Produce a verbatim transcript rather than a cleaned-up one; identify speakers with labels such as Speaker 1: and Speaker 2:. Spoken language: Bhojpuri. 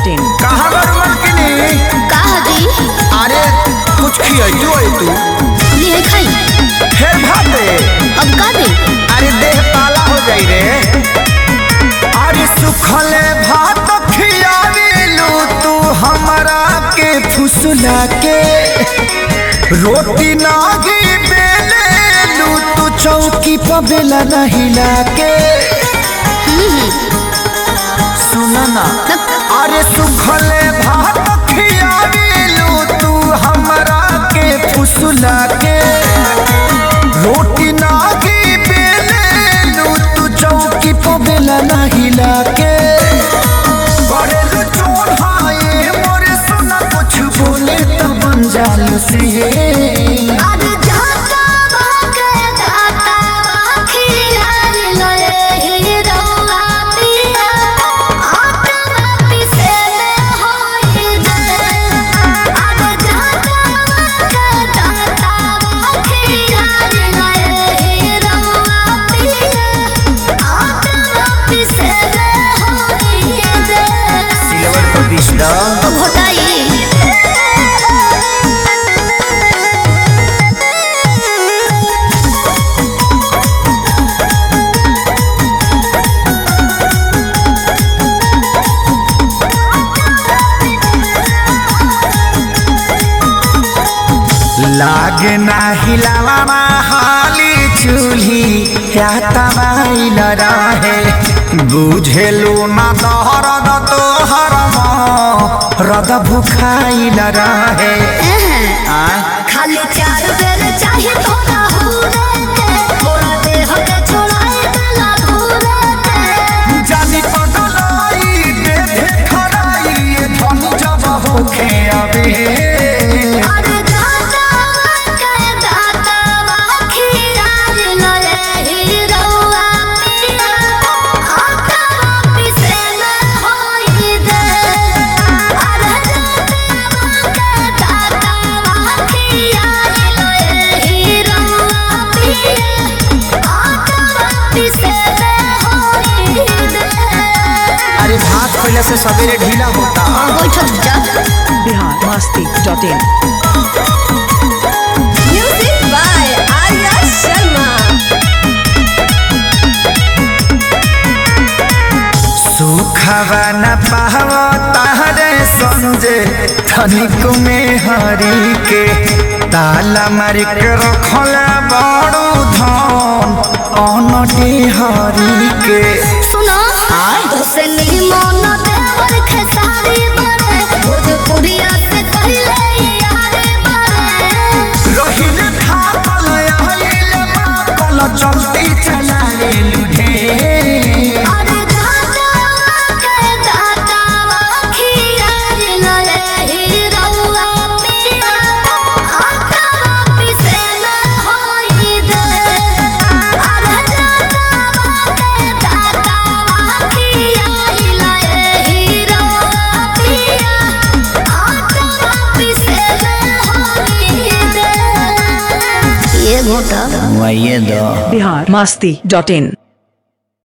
Speaker 1: Dot in.
Speaker 2: कहाँ बरुमलकिनी?
Speaker 3: कहा जी?
Speaker 2: अरे कुछ खियाइयो है तू?
Speaker 3: नहीं खाई।
Speaker 2: फिर भात दे।
Speaker 3: अब का दे?
Speaker 2: अरे देह पाला हो जाई रे। अरे सुखले भात खियाविलू तू हमरा के फुसला के, रोटी नागी बेलेलू तू चौकी पर बेला न हिला के। सुना ना, अरे सुखले भात खियाविलू तू हमरा के फुसला के, रोटी नागी बेलेलू तू चौकी पर बेला न हिला के। करेलू चोरहाए मोरे सुना कुछ बोले तो बन जालू से। लागे ना हिलावा हाली चूल्ही या तबाइल रहे, बुझेलू ना दहरद तोहर रद भुखाइल रहे।
Speaker 3: खाली चार बेर चाहे तोरा हुरे के, मोरा देह के छोड़ाए देला घूरे के।
Speaker 2: जानी पगलाई देखे खराई ये धन जब होखे अबे। अरे भात खइला से सवेरे ढीला होता।
Speaker 1: Bihar Masti dot in.
Speaker 3: Music by Arya Sharma.
Speaker 2: सुखवा न पावा तारे संजे धनिक में हरी के, ताला मारी के रखला बड़ू धन अनटी हरी के।
Speaker 3: सुनो हुसैन मन देवर खेसारी बने, भोजपुरिया से कहले यारे बने।
Speaker 2: रहिले थापल आइले मापल चलती चला ले लुढे।
Speaker 3: अरे दादा के दादा खियारी लए ही रउआ पिया, आटा पिसे न होई दे। अरे दादा के दादा खियारी लए ही रउआ पिया, आटा पिसे न होई दे। ये घोटा
Speaker 2: वही दो।
Speaker 1: बिहार मस्ती डॉट इन।